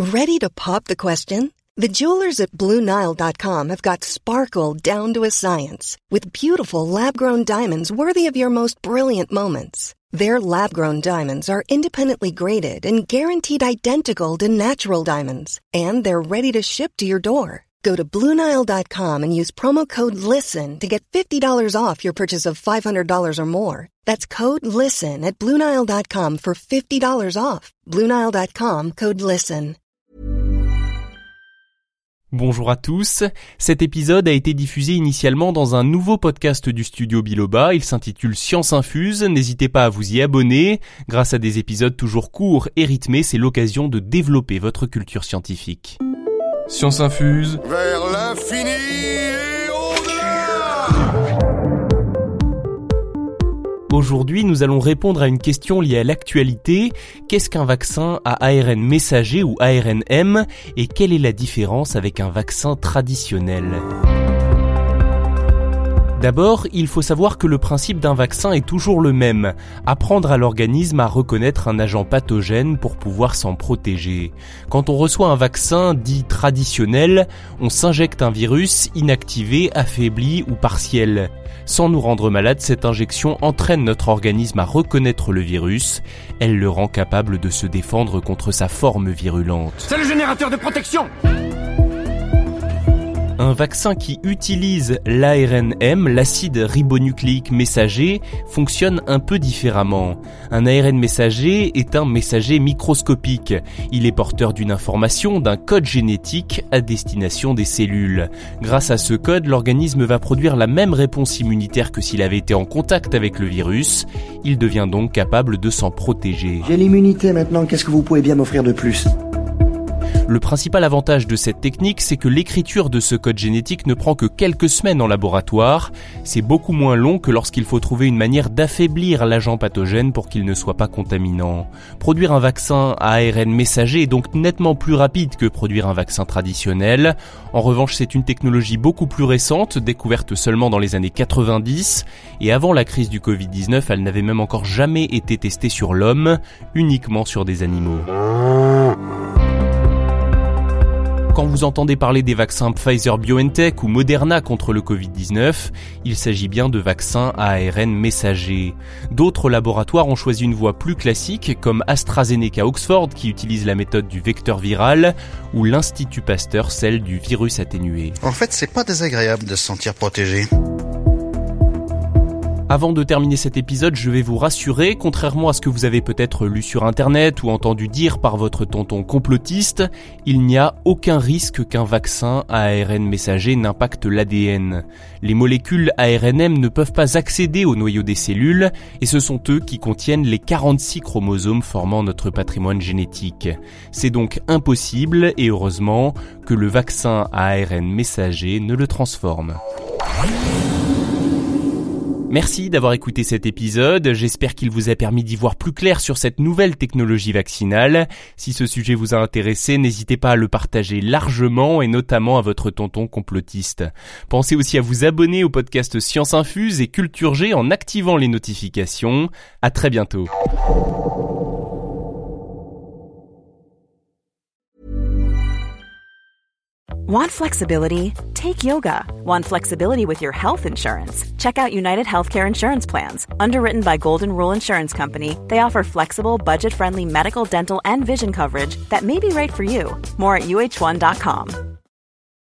Ready to pop the question? The jewelers at BlueNile.com have got sparkle down to a science with beautiful lab-grown diamonds worthy of your most brilliant moments. Their lab-grown diamonds are independently graded and guaranteed identical to natural diamonds, and they're ready to ship to your door. Go to BlueNile.com and use promo code LISTEN to get $50 off your purchase of $500 or more. That's code LISTEN at BlueNile.com for $50 off. BlueNile.com, code LISTEN. Bonjour à tous, cet épisode a été diffusé initialement dans un nouveau podcast du studio Biloba, il s'intitule Science Infuse, n'hésitez pas à vous y abonner, grâce à des épisodes toujours courts et rythmés, c'est l'occasion de développer votre culture scientifique. Science Infuse, vers l'infini et au-delà. Aujourd'hui, nous allons répondre à une question liée à l'actualité. Qu'est-ce qu'un vaccin à ARN messager ou ARNM et quelle est la différence avec un vaccin traditionnel ? D'abord, il faut savoir que le principe d'un vaccin est toujours le même, apprendre à l'organisme à reconnaître un agent pathogène pour pouvoir s'en protéger. Quand on reçoit un vaccin dit traditionnel, on s'injecte un virus inactivé, affaibli ou partiel. Sans nous rendre malade, cette injection entraîne notre organisme à reconnaître le virus. Elle le rend capable de se défendre contre sa forme virulente. C'est le générateur de protection! Un vaccin qui utilise l'ARNM, l'acide ribonucléique messager, fonctionne un peu différemment. Un ARN messager est un messager microscopique. Il est porteur d'une information, d'un code génétique à destination des cellules. Grâce à ce code, l'organisme va produire la même réponse immunitaire que s'il avait été en contact avec le virus. Il devient donc capable de s'en protéger. J'ai l'immunité maintenant, qu'est-ce que vous pouvez bien m'offrir de plus ? Le principal avantage de cette technique, c'est que l'écriture de ce code génétique ne prend que quelques semaines en laboratoire. C'est beaucoup moins long que lorsqu'il faut trouver une manière d'affaiblir l'agent pathogène pour qu'il ne soit pas contaminant. Produire un vaccin à ARN messager est donc nettement plus rapide que produire un vaccin traditionnel. En revanche, c'est une technologie beaucoup plus récente, découverte seulement dans les années 90. Et avant la crise du Covid-19, elle n'avait même encore jamais été testée sur l'homme, uniquement sur des animaux. Quand vous entendez parler des vaccins Pfizer-BioNTech ou Moderna contre le Covid-19, il s'agit bien de vaccins à ARN messager. D'autres laboratoires ont choisi une voie plus classique, comme AstraZeneca Oxford qui utilise la méthode du vecteur viral, ou l'Institut Pasteur celle du virus atténué. En fait, c'est pas désagréable de se sentir protégé. Avant de terminer cet épisode, je vais vous rassurer, contrairement à ce que vous avez peut-être lu sur internet ou entendu dire par votre tonton complotiste, il n'y a aucun risque qu'un vaccin à ARN messager n'impacte l'ADN. Les molécules ARNM ne peuvent pas accéder au noyau des cellules et ce sont eux qui contiennent les 46 chromosomes formant notre patrimoine génétique. C'est donc impossible, et heureusement, que le vaccin à ARN messager ne le transforme. Merci d'avoir écouté cet épisode, j'espère qu'il vous a permis d'y voir plus clair sur cette nouvelle technologie vaccinale. Si ce sujet vous a intéressé, n'hésitez pas à le partager largement et notamment à votre tonton complotiste. Pensez aussi à vous abonner au podcast Science Infuse et Culture G en activant les notifications. À très bientôt. Want flexibility? Take yoga. Want flexibility with your health insurance? Check out United Healthcare Insurance Plans. Underwritten by Golden Rule Insurance Company, they offer flexible, budget-friendly medical, dental, and vision coverage that may be right for you. More at UH1.com.